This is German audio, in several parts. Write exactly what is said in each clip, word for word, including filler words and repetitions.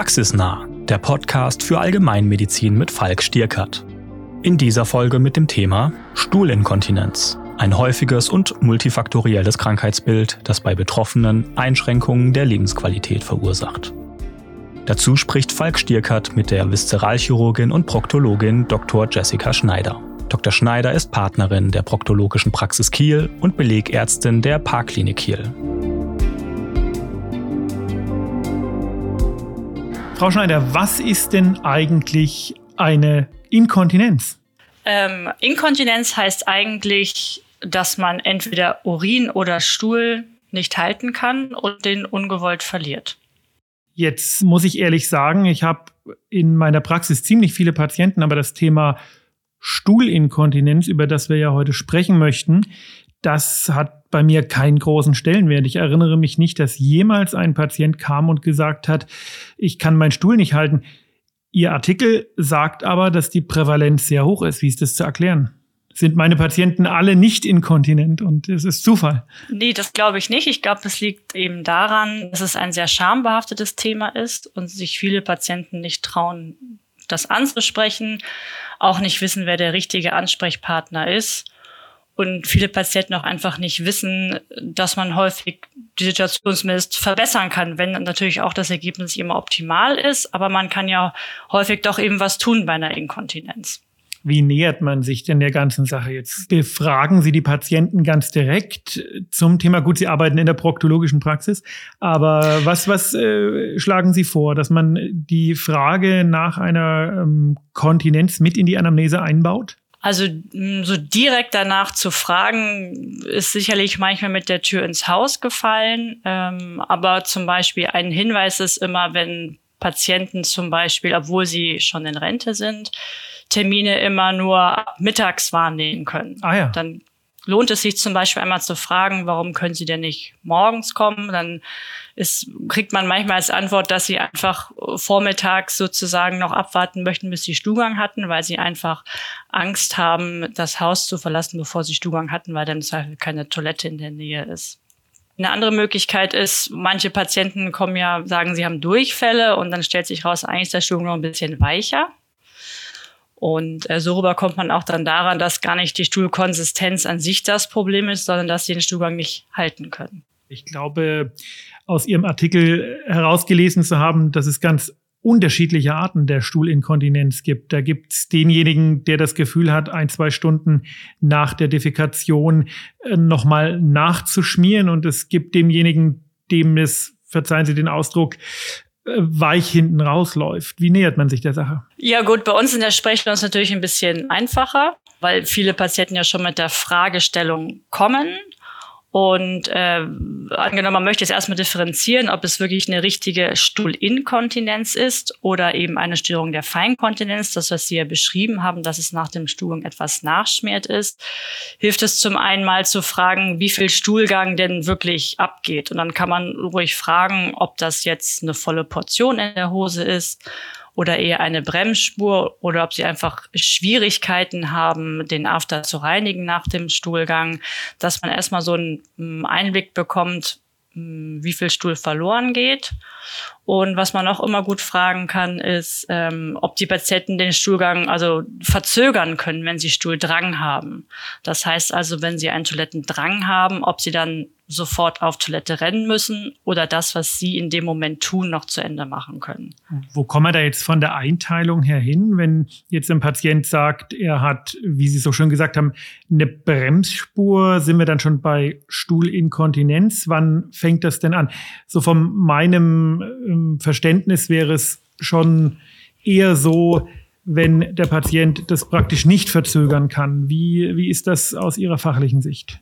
Praxisnah, der Podcast für Allgemeinmedizin mit Falk Stierkart. In dieser Folge mit dem Thema Stuhlinkontinenz. Ein häufiges und multifaktorielles Krankheitsbild, das bei Betroffenen Einschränkungen der Lebensqualität verursacht. Dazu spricht Falk Stierkart mit der Viszeralchirurgin und Proktologin Doktor Jessica Schneider. Doktor Schneider ist Partnerin der Proktologischen Praxis Kiel und Belegärztin der Parkklinik Kiel. Frau Schneider, was ist denn eigentlich eine Inkontinenz? Ähm, Inkontinenz heißt eigentlich, dass man entweder Urin oder Stuhl nicht halten kann und den ungewollt verliert. Jetzt muss ich ehrlich sagen, ich habe in meiner Praxis ziemlich viele Patienten, aber das Thema Stuhlinkontinenz, über das wir ja heute sprechen möchten, das hat bei mir keinen großen Stellenwert. Ich erinnere mich nicht, dass jemals ein Patient kam und gesagt hat, ich kann meinen Stuhl nicht halten. Ihr Artikel sagt aber, dass die Prävalenz sehr hoch ist. Wie ist das zu erklären? Sind meine Patienten alle nicht inkontinent und es ist Zufall? Nee, das glaube ich nicht. Ich glaube, es liegt eben daran, dass es ein sehr schambehaftetes Thema ist und sich viele Patienten nicht trauen, das anzusprechen, auch nicht wissen, wer der richtige Ansprechpartner ist. Und viele Patienten auch einfach nicht wissen, dass man häufig die Situation zumindest verbessern kann, wenn natürlich auch das Ergebnis nicht immer optimal ist. Aber man kann ja häufig doch eben was tun bei einer Inkontinenz. Wie nähert man sich denn der ganzen Sache jetzt? Befragen Sie die Patienten ganz direkt zum Thema? Gut, Sie arbeiten in der proktologischen Praxis, aber was, was äh, schlagen Sie vor, dass man die Frage nach einer ähm, Kontinenz mit in die Anamnese einbaut? Also so direkt danach zu fragen, ist sicherlich manchmal mit der Tür ins Haus gefallen. Ähm, aber zum Beispiel ein Hinweis ist immer, wenn Patienten zum Beispiel, obwohl sie schon in Rente sind, Termine immer nur mittags wahrnehmen können. Ah ja. Dann lohnt es sich zum Beispiel einmal zu fragen, warum können Sie denn nicht morgens kommen? Dann ist, kriegt man manchmal als Antwort, dass sie einfach vormittags sozusagen noch abwarten möchten, bis sie Stuhlgang hatten, weil sie einfach Angst haben, das Haus zu verlassen, bevor sie Stuhlgang hatten, weil dann im Zweifel keine Toilette in der Nähe ist. Eine andere Möglichkeit ist, manche Patienten kommen ja, sagen, sie haben Durchfälle und dann stellt sich raus, eigentlich ist der Stuhlgang noch ein bisschen weicher. Und äh, so rüber kommt man auch dann daran, dass gar nicht die Stuhlkonsistenz an sich das Problem ist, sondern dass sie den Stuhlgang nicht halten können. Ich glaube, aus Ihrem Artikel herausgelesen zu haben, dass es ganz unterschiedliche Arten der Stuhlinkontinenz gibt. Da gibt es denjenigen, der das Gefühl hat, ein, zwei Stunden nach der Defekation äh, nochmal nachzuschmieren. Und es gibt demjenigen, dem es, verzeihen Sie den Ausdruck, weich hinten rausläuft. Wie nähert man sich der Sache? Ja gut, bei uns in der Sprechstunde ist es natürlich ein bisschen einfacher, weil viele Patienten ja schon mit der Fragestellung kommen. Und äh, angenommen, man möchte jetzt erstmal differenzieren, ob es wirklich eine richtige Stuhlinkontinenz ist oder eben eine Störung der Feinkontinenz, das, was Sie ja beschrieben haben, dass es nach dem Stuhlgang etwas nachschmiert ist, hilft es zum einen mal zu fragen, wie viel Stuhlgang denn wirklich abgeht. Und dann kann man ruhig fragen, ob das jetzt eine volle Portion in der Hose ist oder eher eine Bremsspur oder ob sie einfach Schwierigkeiten haben, den After zu reinigen nach dem Stuhlgang, dass man erstmal so einen Einblick bekommt, wie viel Stuhl verloren geht. Und was man auch immer gut fragen kann, ist, ähm, ob die Patienten den Stuhlgang also verzögern können, wenn sie Stuhldrang haben. Das heißt also, wenn sie einen Toilettendrang haben, ob sie dann sofort auf Toilette rennen müssen oder das, was sie in dem Moment tun, noch zu Ende machen können. Wo kommen wir da jetzt von der Einteilung her hin, wenn jetzt ein Patient sagt, er hat, wie Sie so schön gesagt haben, eine Bremsspur, sind wir dann schon bei Stuhlinkontinenz? Wann fängt das denn an? So von meinem ähm, Verständnis wäre es schon eher so, wenn der Patient das praktisch nicht verzögern kann. Wie, wie ist das aus Ihrer fachlichen Sicht?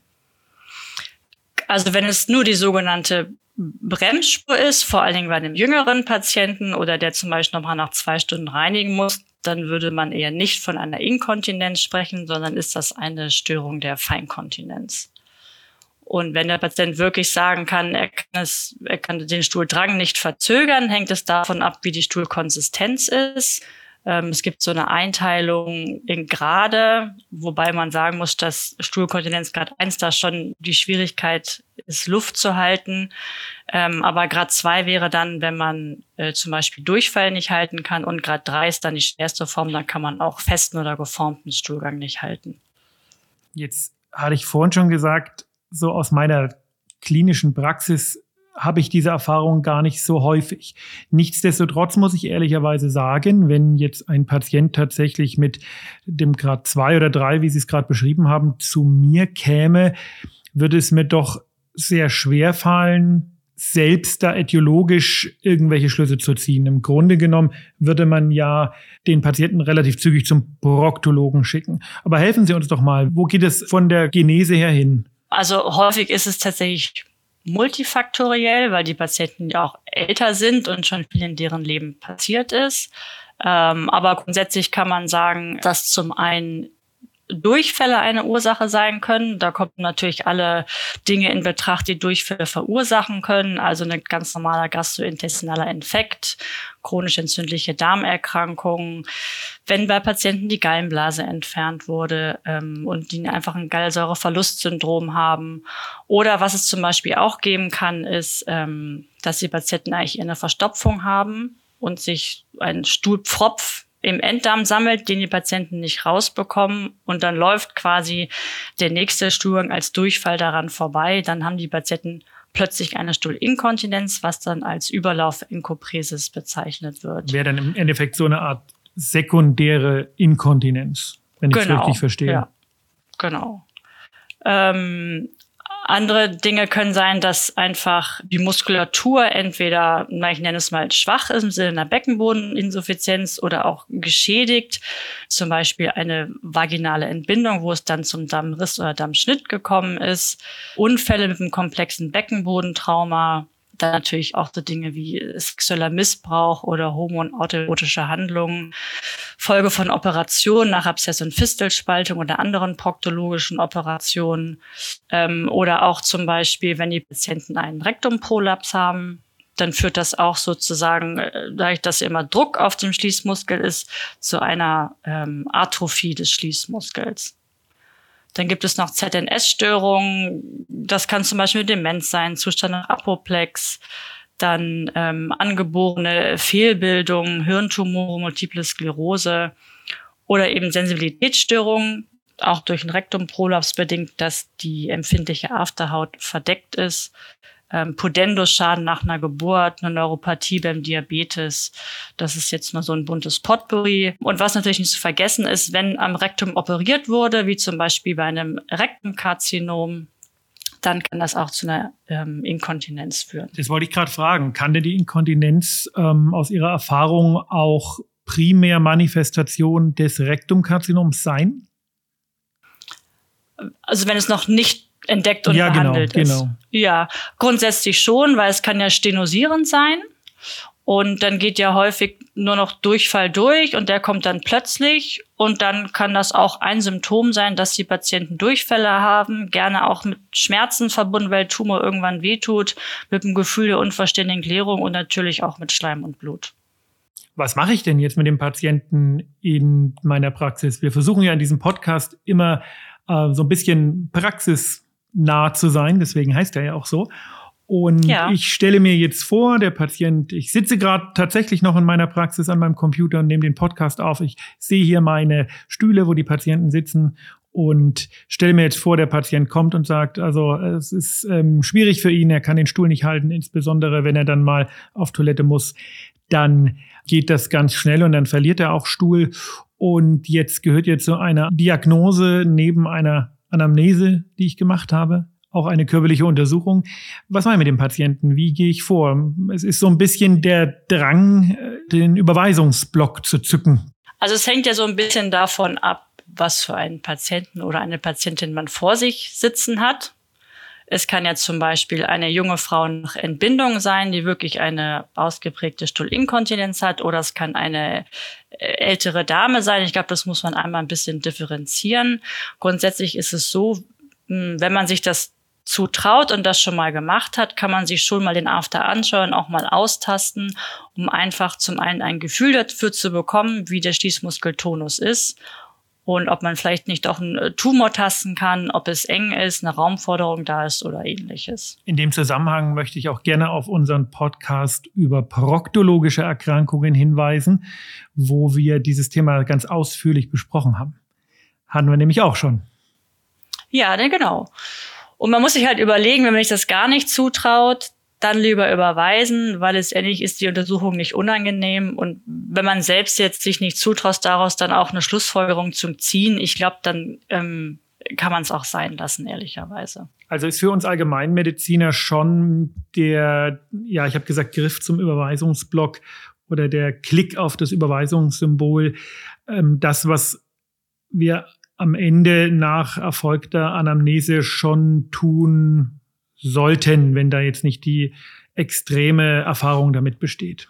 Also wenn es nur die sogenannte Bremsspur ist, vor allen Dingen bei einem jüngeren Patienten oder der zum Beispiel nochmal nach zwei Stunden reinigen muss, dann würde man eher nicht von einer Inkontinenz sprechen, sondern ist das eine Störung der Feinkontinenz. Und wenn der Patient wirklich sagen kann, er kann, es, er kann den Stuhldrang nicht verzögern, hängt es davon ab, wie die Stuhlkonsistenz ist. Ähm, es gibt so eine Einteilung in Grade, wobei man sagen muss, dass Stuhlkontinenzgrad eins da schon die Schwierigkeit ist, Luft zu halten. Ähm, aber Grad zwei wäre dann, wenn man äh, zum Beispiel Durchfall nicht halten kann, und Grad drei ist dann die schwerste Form, dann kann man auch festen oder geformten Stuhlgang nicht halten. Jetzt hatte ich vorhin schon gesagt, so aus meiner klinischen Praxis habe ich diese Erfahrung gar nicht so häufig. Nichtsdestotrotz muss ich ehrlicherweise sagen, wenn jetzt ein Patient tatsächlich mit dem Grad zwei oder drei, wie Sie es gerade beschrieben haben, zu mir käme, würde es mir doch sehr schwer fallen, selbst da etiologisch irgendwelche Schlüsse zu ziehen. Im Grunde genommen würde man ja den Patienten relativ zügig zum Proktologen schicken. Aber helfen Sie uns doch mal, wo geht es von der Genese her hin? Also häufig ist es tatsächlich multifaktoriell, weil die Patienten ja auch älter sind und schon viel in deren Leben passiert ist. Ähm, aber grundsätzlich kann man sagen, dass zum einen Durchfälle eine Ursache sein können. Da kommen natürlich alle Dinge in Betracht, die Durchfälle verursachen können. Also ein ganz normaler gastrointestinaler Infekt, chronisch entzündliche Darmerkrankungen, wenn bei Patienten die Gallenblase entfernt wurde ähm, und die einfach ein Gallensäureverlustsyndrom haben. Oder was es zum Beispiel auch geben kann, ist, ähm, dass die Patienten eigentlich eine Verstopfung haben und sich ein Stuhlpfropf im Enddarm sammelt, den die Patienten nicht rausbekommen, und dann läuft quasi der nächste Stuhlgang als Durchfall daran vorbei. Dann haben die Patienten plötzlich eine Stuhlinkontinenz, was dann als Überlauf-Enkopresis bezeichnet wird. Wäre dann im Endeffekt so eine Art sekundäre Inkontinenz, wenn ich es Genau, richtig verstehe. Ja, genau. Ähm, Andere Dinge können sein, dass einfach die Muskulatur entweder, na, ich nenne es mal, schwach ist im Sinne einer Beckenbodeninsuffizienz oder auch geschädigt. Zum Beispiel eine vaginale Entbindung, wo es dann zum Dammriss oder Dammschnitt gekommen ist. Unfälle mit einem komplexen Beckenbodentrauma. Dann natürlich auch so Dinge wie sexueller Missbrauch oder homo- und autoerotische Handlungen, Folge von Operationen nach Abszess- und Fistelspaltung oder anderen proktologischen Operationen, ähm, oder auch zum Beispiel, wenn die Patienten einen Rektumprolaps haben, dann führt das auch sozusagen, äh, dadurch, dass immer Druck auf dem Schließmuskel ist, zu einer ähm, Atrophie des Schließmuskels. Dann gibt es noch Z N S-Störungen. Das kann zum Beispiel Demenz sein, Zustand nach Apoplex. Dann ähm, angeborene Fehlbildungen, Hirntumore, Multiple Sklerose oder eben Sensibilitätsstörungen, auch durch einen Rektumprolaps bedingt, dass die empfindliche Afterhaut verdeckt ist. Ähm, Pudendus-Schaden nach einer Geburt, eine Neuropathie beim Diabetes. Das ist jetzt nur so ein buntes Potpourri. Und was natürlich nicht zu vergessen ist, wenn am Rektum operiert wurde, wie zum Beispiel bei einem Rektumkarzinom, dann kann das auch zu einer ähm, Inkontinenz führen. Das wollte ich gerade fragen. Kann denn die Inkontinenz ähm, aus Ihrer Erfahrung auch primär Manifestation des Rektumkarzinoms sein? Also wenn es noch nicht entdeckt und ja, behandelt genau, ist. Genau. Ja, grundsätzlich schon, weil es kann ja stenosierend sein. Und dann geht ja häufig nur noch Durchfall durch und der kommt dann plötzlich. Und dann kann das auch ein Symptom sein, dass die Patienten Durchfälle haben, gerne auch mit Schmerzen verbunden, weil Tumor irgendwann wehtut, mit dem Gefühl der unvollständigen Klärung und natürlich auch mit Schleim und Blut. Was mache ich denn jetzt mit dem Patienten in meiner Praxis? Wir versuchen ja in diesem Podcast immer äh, so ein bisschen praxisnah zu sein, deswegen heißt er ja auch so. Und ja. Ich stelle mir jetzt vor, der Patient, ich sitze gerade tatsächlich noch in meiner Praxis an meinem Computer und nehme den Podcast auf. Ich sehe hier meine Stühle, wo die Patienten sitzen und stelle mir jetzt vor, der Patient kommt und sagt, also es ist ähm, schwierig für ihn, er kann den Stuhl nicht halten, insbesondere wenn er dann mal auf Toilette muss. Dann geht das ganz schnell und dann verliert er auch Stuhl. Und jetzt gehört jetzt so eine Diagnose neben einer Anamnese, die ich gemacht habe, auch eine körperliche Untersuchung. Was mache ich mit dem Patienten? Wie gehe ich vor? Es ist so ein bisschen der Drang, den Überweisungsblock zu zücken. Also es hängt ja so ein bisschen davon ab, was für einen Patienten oder eine Patientin man vor sich sitzen hat. Es kann ja zum Beispiel eine junge Frau nach Entbindung sein, die wirklich eine ausgeprägte Stuhlinkontinenz hat, oder es kann eine ältere Dame sein. Ich glaube, das muss man einmal ein bisschen differenzieren. Grundsätzlich ist es so, wenn man sich das zutraut und das schon mal gemacht hat, kann man sich schon mal den After anschauen, auch mal austasten, um einfach zum einen ein Gefühl dafür zu bekommen, wie der Schließmuskeltonus ist und ob man vielleicht nicht auch einen Tumor tasten kann, ob es eng ist, eine Raumforderung da ist oder ähnliches. In dem Zusammenhang möchte ich auch gerne auf unseren Podcast über proktologische Erkrankungen hinweisen, wo wir dieses Thema ganz ausführlich besprochen haben. Hatten wir nämlich auch schon. Ja, denn genau. Und man muss sich halt überlegen, wenn man sich das gar nicht zutraut, dann lieber überweisen, weil letztendlich ist die Untersuchung nicht unangenehm. Und wenn man selbst jetzt sich nicht zutraut, daraus dann auch eine Schlussfolgerung zu ziehen, ich glaube, dann ähm, kann man es auch sein lassen, ehrlicherweise. Also ist für uns Allgemeinmediziner schon der, ja, ich habe gesagt, Griff zum Überweisungsblock oder der Klick auf das Überweisungssymbol, ähm, das, was wir am Ende nach erfolgter Anamnese schon tun sollten, wenn da jetzt nicht die extreme Erfahrung damit besteht.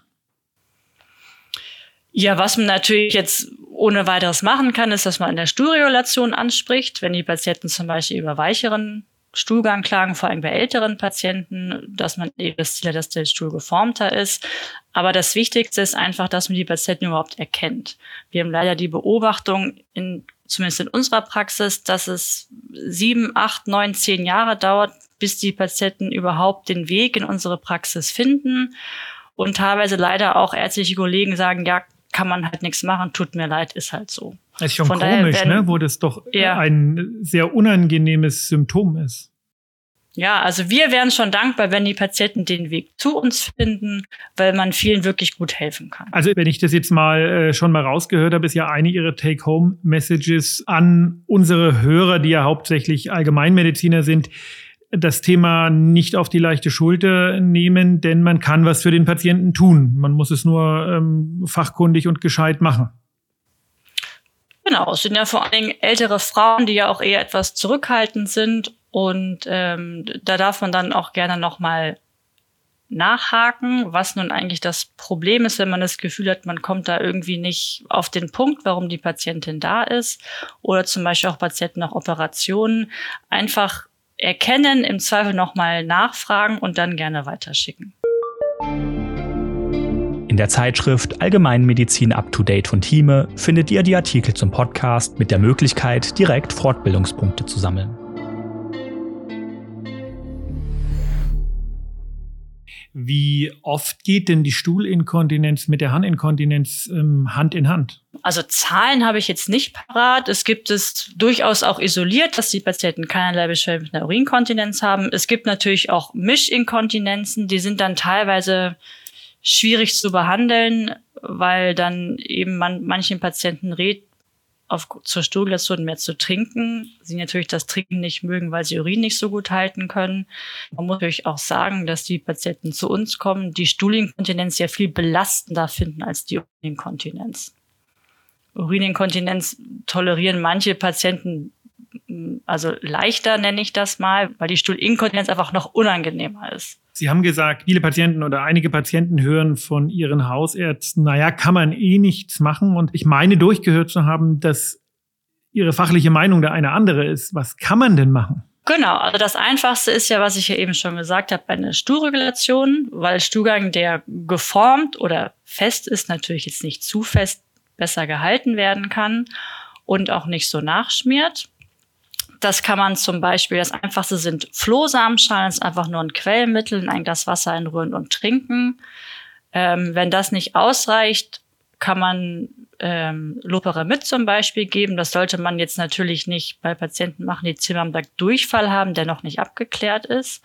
Ja, was man natürlich jetzt ohne weiteres machen kann, ist, dass man in der Stuhlregulation anspricht, wenn die Patienten zum Beispiel über weicheren Stuhlgang klagen, vor allem bei älteren Patienten, dass man eben das Ziel hat, dass der Stuhl geformter ist. Aber das Wichtigste ist einfach, dass man die Patienten überhaupt erkennt. Wir haben leider die Beobachtung, in, zumindest in unserer Praxis, dass es sieben, acht, neun, zehn Jahre dauert, bis die Patienten überhaupt den Weg in unsere Praxis finden. Und teilweise leider auch ärztliche Kollegen sagen, ja, kann man halt nichts machen, tut mir leid, ist halt so. Das ist schon Von komisch, daher, wenn, ne? Wo das doch ja. ein sehr unangenehmes Symptom ist. Ja, also wir wären schon dankbar, wenn die Patienten den Weg zu uns finden, weil man vielen wirklich gut helfen kann. Also wenn ich das jetzt mal äh, schon mal rausgehört habe, ist ja eine Ihrer Take-Home-Messages an unsere Hörer, die ja hauptsächlich Allgemeinmediziner sind, das Thema nicht auf die leichte Schulter nehmen, denn man kann was für den Patienten tun. Man muss es nur ähm, fachkundig und gescheit machen. Genau, es sind ja vor allen Dingen ältere Frauen, die ja auch eher etwas zurückhaltend sind. Und ähm, da darf man dann auch gerne nochmal nachhaken, was nun eigentlich das Problem ist, wenn man das Gefühl hat, man kommt da irgendwie nicht auf den Punkt, warum die Patientin da ist. Oder zum Beispiel auch Patienten nach Operationen. Einfach erkennen, im Zweifel nochmal nachfragen und dann gerne weiterschicken. In der Zeitschrift Allgemeinmedizin Up-to-Date von Thieme findet ihr die Artikel zum Podcast mit der Möglichkeit, direkt Fortbildungspunkte zu sammeln. Wie oft geht denn die Stuhlinkontinenz mit der Harninkontinenz ähm, Hand in Hand? Also Zahlen habe ich jetzt nicht parat. Es gibt es durchaus auch isoliert, dass die Patienten keinerlei Beschwerden mit einer Urinkontinenz haben. Es gibt natürlich auch Mischinkontinenzen, die sind dann teilweise schwierig zu behandeln, weil dann eben man manchen Patienten rät, auf, zur Stuhlregulation mehr zu trinken. Sie natürlich das Trinken nicht mögen, weil sie Urin nicht so gut halten können. Man muss natürlich auch sagen, dass die Patienten zu uns kommen, die Stuhlinkontinenz ja viel belastender finden als die Urininkontinenz. Urininkontinenz tolerieren manche Patienten also leichter, nenne ich das mal, weil die Stuhlinkontinenz einfach noch unangenehmer ist. Sie haben gesagt, viele Patienten oder einige Patienten hören von ihren Hausärzten, naja, kann man eh nichts machen. Und ich meine durchgehört zu haben, dass Ihre fachliche Meinung da eine andere ist. Was kann man denn machen? Genau, also das Einfachste ist ja, was ich ja eben schon gesagt habe, eine Stuhlregulation, weil Stuhlgang, der geformt oder fest ist, natürlich jetzt nicht zu fest, besser gehalten werden kann und auch nicht so nachschmiert. Das kann man zum Beispiel, das Einfachste sind Flohsamenschalen, das ist einfach nur ein Quellmittel, in ein Glas Wasser einrühren und trinken. Ähm, wenn das nicht ausreicht, kann man ähm, Loperamid zum Beispiel geben. Das sollte man jetzt natürlich nicht bei Patienten machen, die Zimmermann-Durchfall haben, der noch nicht abgeklärt ist.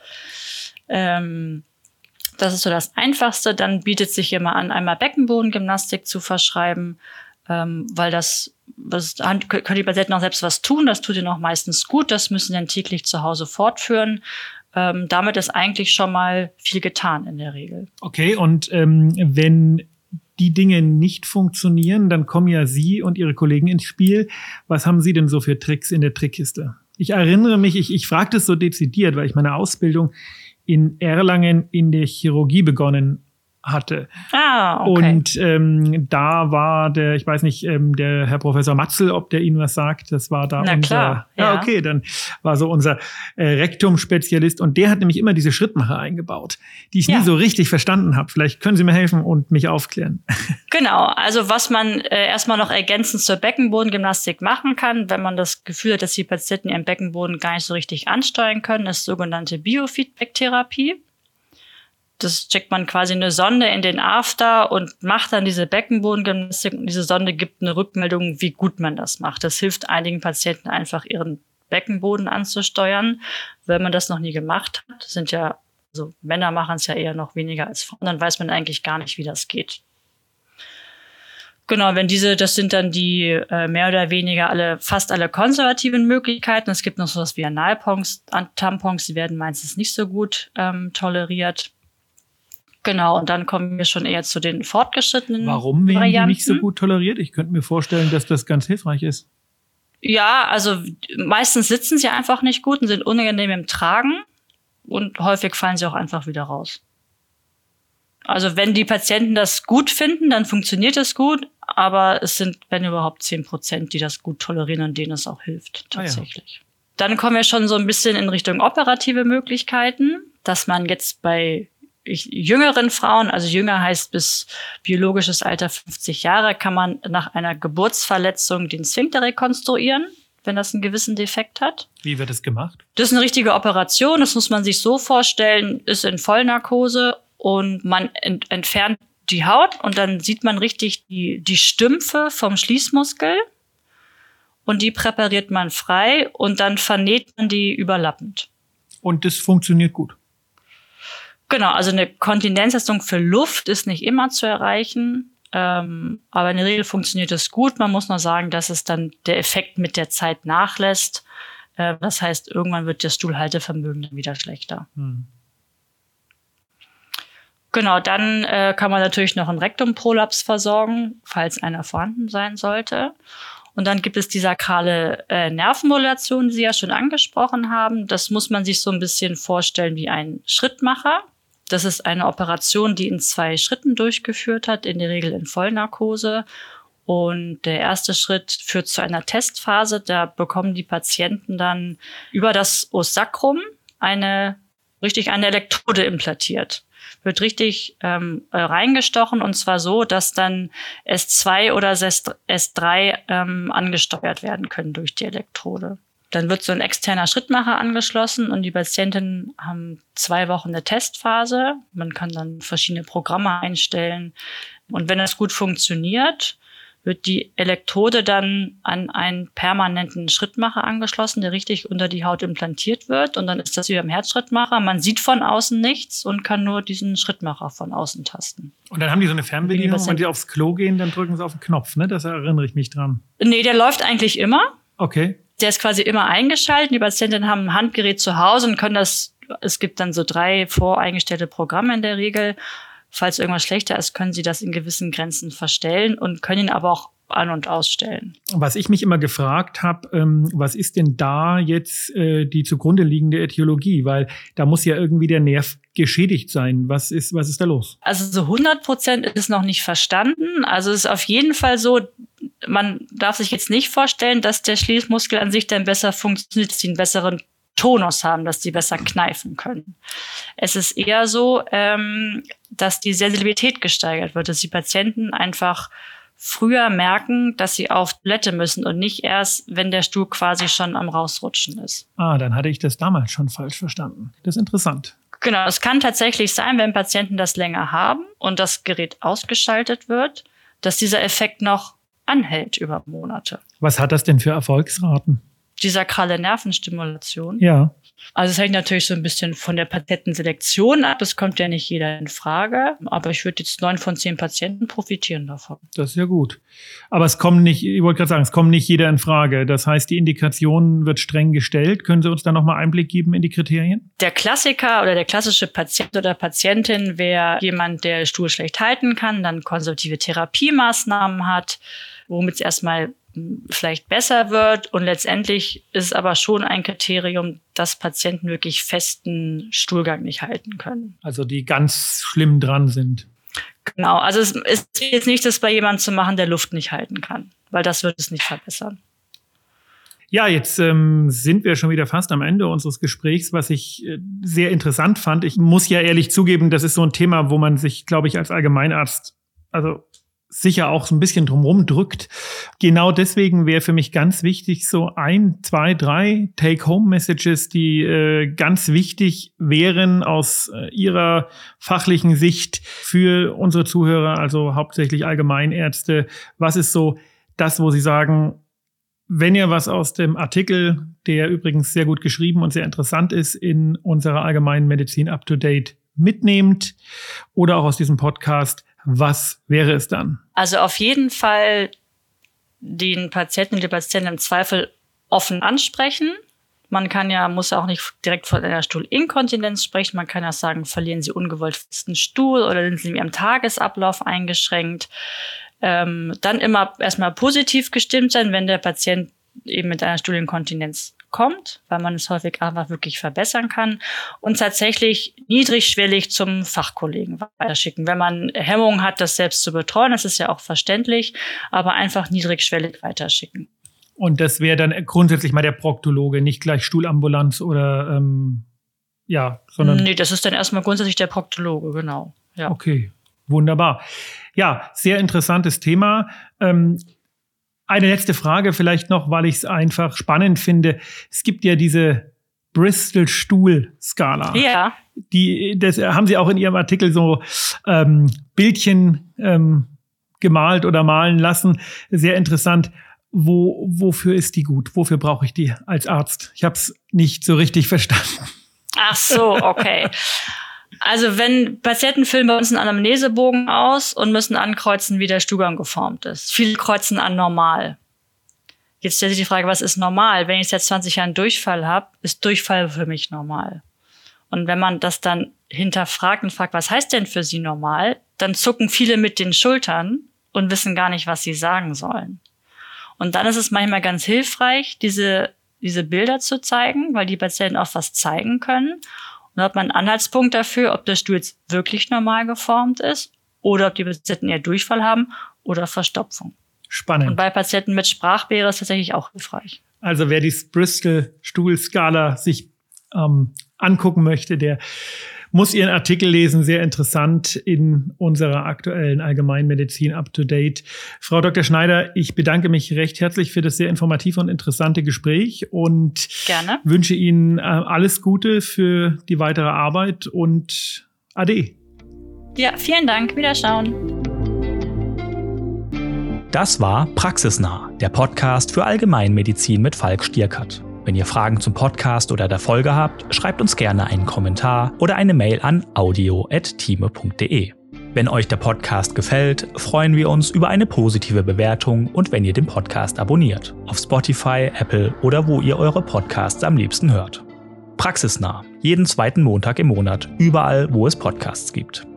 Ähm, das ist so das Einfachste. Dann bietet sich immer an, einmal Beckenbodengymnastik zu verschreiben, ähm, weil das Das können die Patienten auch selbst was tun, das tut ihnen auch meistens gut, das müssen sie dann täglich zu Hause fortführen. Ähm, damit ist eigentlich schon mal viel getan in der Regel. Okay, und ähm, wenn die Dinge nicht funktionieren, dann kommen ja Sie und Ihre Kollegen ins Spiel. Was haben Sie denn so für Tricks in der Trickkiste? Ich erinnere mich, ich, ich frage das so dezidiert, weil ich meine Ausbildung in Erlangen in der Chirurgie begonnen hatte. Ah, okay. Und ähm, da war der, ich weiß nicht, ähm, der Herr Professor Matzel, ob der Ihnen was sagt, das war da Na unser, klar, ja, ja. okay, dann war so unser äh, Rektum-Spezialist und der hat nämlich immer diese Schrittmacher eingebaut, die ich Ja. nie so richtig verstanden habe. Vielleicht können Sie mir helfen und mich aufklären. Genau, also was man äh, erstmal noch ergänzend zur Beckenbodengymnastik machen kann, wenn man das Gefühl hat, dass die Patienten ihren Beckenboden gar nicht so richtig ansteuern können, ist sogenannte Biofeedback-Therapie. Das steckt man quasi eine Sonde in den After und macht dann diese Beckenbodengymnastik und diese Sonde gibt eine Rückmeldung, wie gut man das macht. Das hilft einigen Patienten einfach, ihren Beckenboden anzusteuern. Wenn man das noch nie gemacht hat, sind ja, also Männer machen es ja eher noch weniger als Frauen, dann weiß man eigentlich gar nicht, wie das geht. Genau, wenn diese, das sind dann die äh, mehr oder weniger alle, fast alle konservativen Möglichkeiten. Es gibt noch sowas wie Analtampons, Tampons, die werden meistens nicht so gut ähm, toleriert. Genau, und dann kommen wir schon eher zu den fortgeschrittenen Warum werden Varianten. die nicht so gut toleriert? Ich könnte mir vorstellen, dass das ganz hilfreich ist. Ja, also meistens sitzen sie einfach nicht gut und sind unangenehm im Tragen und häufig fallen sie auch einfach wieder raus. Also wenn die Patienten das gut finden, dann funktioniert es gut, aber es sind, wenn überhaupt, zehn Prozent, die das gut tolerieren und denen es auch hilft, tatsächlich. Ah, ja. Dann kommen wir schon so ein bisschen in Richtung operative Möglichkeiten, dass man jetzt bei Ich, jüngeren Frauen, also jünger heißt bis biologisches Alter fünfzig Jahre, kann man nach einer Geburtsverletzung den Sphinkter rekonstruieren, wenn das einen gewissen Defekt hat. Wie wird das gemacht? Das ist eine richtige Operation, das muss man sich so vorstellen, ist in Vollnarkose und man ent- entfernt die Haut und dann sieht man richtig die, die Stümpfe vom Schließmuskel und die präpariert man frei und dann vernäht man die überlappend. Und das funktioniert gut? Genau, also eine Kontinenzleistung für Luft ist nicht immer zu erreichen, ähm, aber in der Regel funktioniert es gut. Man muss nur sagen, dass es dann der Effekt mit der Zeit nachlässt. Äh, das heißt, irgendwann wird das Stuhlhaltevermögen dann wieder schlechter. Hm. Genau, dann äh, kann man natürlich noch einen Rektumprolaps versorgen, falls einer vorhanden sein sollte. Und dann gibt es die sakrale äh, Nervenmodulation, die Sie ja schon angesprochen haben. Das muss man sich so ein bisschen vorstellen wie ein Schrittmacher. Das ist eine Operation, die in zwei Schritten durchgeführt hat, in der Regel in Vollnarkose. Und der erste Schritt führt zu einer Testphase. Da bekommen die Patienten dann über das Os sacrum eine, richtig eine Elektrode implantiert. Wird richtig ähm, reingestochen und zwar so, dass dann S zwei oder S drei ähm, angesteuert werden können durch die Elektrode. Dann wird so ein externer Schrittmacher angeschlossen und die Patienten haben zwei Wochen eine Testphase. Man kann dann verschiedene Programme einstellen. Und wenn das gut funktioniert, wird die Elektrode dann an einen permanenten Schrittmacher angeschlossen, der richtig unter die Haut implantiert wird. Und dann ist das wie beim Herzschrittmacher. Man sieht von außen nichts und kann nur diesen Schrittmacher von außen tasten. Und dann haben die so eine Fernbedienung, wenn die aufs Klo gehen, dann drücken sie auf den Knopf, ne? Das erinnere ich mich dran. Nee, der läuft eigentlich immer. Okay. Der ist quasi immer eingeschaltet. Die Patienten haben ein Handgerät zu Hause und können das, es gibt dann so drei voreingestellte Programme in der Regel. Falls irgendwas schlechter ist, können sie das in gewissen Grenzen verstellen und können ihn aber auch an- und ausstellen. Was ich mich immer gefragt habe, ähm, was ist denn da jetzt äh, die zugrunde liegende Ätiologie? Weil da muss ja irgendwie der Nerv geschädigt sein. Was ist, was ist da los? Also so hundert Prozent ist noch nicht verstanden. Also es ist auf jeden Fall so, man darf sich jetzt nicht vorstellen, dass der Schließmuskel an sich dann besser funktioniert, dass sie einen besseren Tonus haben, dass die besser kneifen können. Es ist eher so, ähm, dass die Sensibilität gesteigert wird, dass die Patienten einfach früher merken, dass sie auf Toilette müssen und nicht erst, wenn der Stuhl quasi schon am Rausrutschen ist. Ah, dann hatte ich das damals schon falsch verstanden. Das ist interessant. Genau, es kann tatsächlich sein, wenn Patienten das länger haben und das Gerät ausgeschaltet wird, dass dieser Effekt noch anhält über Monate. Was hat das denn für Erfolgsraten? Die sakrale Nervenstimulation. Ja. Also es hängt natürlich so ein bisschen von der Patientenselektion ab. Das kommt ja nicht jeder in Frage. Aber ich würde jetzt neun von zehn Patienten profitieren davon. Das ist ja gut. Aber es kommt nicht, ich wollte gerade sagen, es kommt nicht jeder in Frage. Das heißt, die Indikation wird streng gestellt. Können Sie uns da nochmal Einblick geben in die Kriterien? Der Klassiker oder der klassische Patient oder Patientin wäre jemand, der Stuhl schlecht halten kann, dann konservative Therapiemaßnahmen hat, womit es erstmal vielleicht besser wird. Und letztendlich ist es aber schon ein Kriterium, dass Patienten wirklich festen Stuhlgang nicht halten können. Also die ganz schlimm dran sind. Genau, also es ist jetzt nicht, das bei jemandem zu machen, der Luft nicht halten kann, weil das wird es nicht verbessern. Ja, jetzt ähm, sind wir schon wieder fast am Ende unseres Gesprächs, was ich äh, sehr interessant fand. Ich muss ja ehrlich zugeben, das ist so ein Thema, wo man sich, glaube ich, als Allgemeinarzt also sicher auch so ein bisschen drumherum drückt. Genau deswegen wäre für mich ganz wichtig, so ein, zwei, drei Take-Home-Messages, die äh, ganz wichtig wären aus äh, Ihrer fachlichen Sicht für unsere Zuhörer, also hauptsächlich Allgemeinärzte. Was ist so das, wo Sie sagen, wenn ihr was aus dem Artikel, der übrigens sehr gut geschrieben und sehr interessant ist, in unserer Allgemeinen Medizin Up-to-Date mitnehmt oder auch aus diesem Podcast, was wäre es dann? Also auf jeden Fall den Patienten und die Patienten im Zweifel offen ansprechen. Man kann ja, muss ja auch nicht direkt von einer Stuhlinkontinenz sprechen. Man kann ja sagen, verlieren Sie ungewollt festen Stuhl oder sind Sie in Ihrem Tagesablauf eingeschränkt. Ähm, dann immer erstmal positiv gestimmt sein, wenn der Patient eben mit einer Stuhlinkontinenz kommt, weil man es häufig einfach wirklich verbessern kann und tatsächlich niedrigschwellig zum Fachkollegen weiterschicken. Wenn man Hemmungen hat, das selbst zu betreuen, das ist ja auch verständlich, aber einfach niedrigschwellig weiterschicken. Und das wäre dann grundsätzlich mal der Proktologe, nicht gleich Stuhlambulanz oder ähm, ja, sondern... Nee, das ist dann erstmal grundsätzlich der Proktologe, genau. Ja. Okay, wunderbar. Ja, sehr interessantes Thema. Ähm, Eine letzte Frage vielleicht noch, weil ich es einfach spannend finde. Es gibt ja diese Bristol-Stuhl-Skala. Ja. Die, das haben Sie auch in Ihrem Artikel so ähm, Bildchen ähm, gemalt oder malen lassen. Sehr interessant. Wo, wofür ist die gut? Wofür brauche ich die als Arzt? Ich habe es nicht so richtig verstanden. Ach so, okay. Also wenn Patienten füllen bei uns einen Anamnesebogen aus und müssen ankreuzen, wie der Stuhlgang geformt ist. Viele kreuzen an normal. Jetzt stellt sich die Frage, was ist normal? Wenn ich seit zwanzig Jahren Durchfall habe, ist Durchfall für mich normal. Und wenn man das dann hinterfragt und fragt, was heißt denn für Sie normal, dann zucken viele mit den Schultern und wissen gar nicht, was sie sagen sollen. Und dann ist es manchmal ganz hilfreich, diese, diese Bilder zu zeigen, weil die Patienten auch was zeigen können. Und dann hat man einen Anhaltspunkt dafür, ob der Stuhl jetzt wirklich normal geformt ist oder ob die Patienten eher Durchfall haben oder Verstopfung. Spannend. Und bei Patienten mit Sprachbarriere ist es tatsächlich auch hilfreich. Also wer die Bristol-Stuhl-Skala sich ähm, angucken möchte, der muss Ihren Artikel lesen. Sehr interessant in unserer aktuellen Allgemeinmedizin Up-to-Date. Frau Doktor Schneider, ich bedanke mich recht herzlich für das sehr informative und interessante Gespräch und Gerne. Wünsche Ihnen äh, alles Gute für die weitere Arbeit und Ade. Ja, vielen Dank. Wiederschauen. Das war Praxisnah, der Podcast für Allgemeinmedizin mit Falk Stierkart. Wenn ihr Fragen zum Podcast oder der Folge habt, schreibt uns gerne einen Kommentar oder eine Mail an audio at time punkt de. Wenn euch der Podcast gefällt, freuen wir uns über eine positive Bewertung und wenn ihr den Podcast abonniert. Auf Spotify, Apple oder wo ihr eure Podcasts am liebsten hört. Praxisnah, jeden zweiten Montag im Monat, überall, wo es Podcasts gibt.